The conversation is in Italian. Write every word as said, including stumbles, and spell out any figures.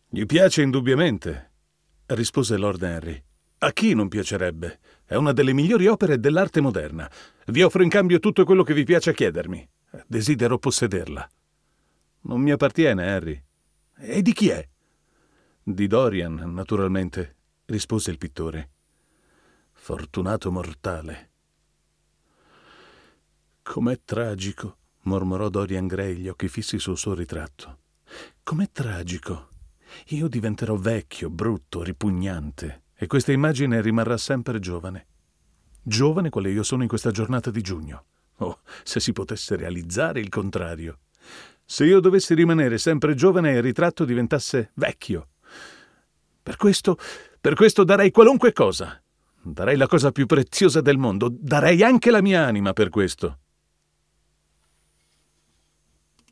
Gli piace indubbiamente, rispose Lord Henry. A chi non piacerebbe? È una delle migliori opere dell'arte moderna. Vi offro in cambio tutto quello che vi piace chiedermi. Desidero possederla. Non mi appartiene, Harry. E di chi è? Di Dorian, naturalmente, rispose il pittore. Fortunato mortale. Com'è tragico, mormorò Dorian Gray, gli occhi fissi sul suo ritratto. Com'è tragico. Io diventerò vecchio, brutto, ripugnante, e questa immagine rimarrà sempre giovane. Giovane quale io sono in questa giornata di giugno. Oh, se si potesse realizzare il contrario. Se io dovessi rimanere sempre giovane e il ritratto diventasse vecchio. Per questo, per questo darei qualunque cosa. Darei la cosa più preziosa del mondo. Darei anche la mia anima per questo.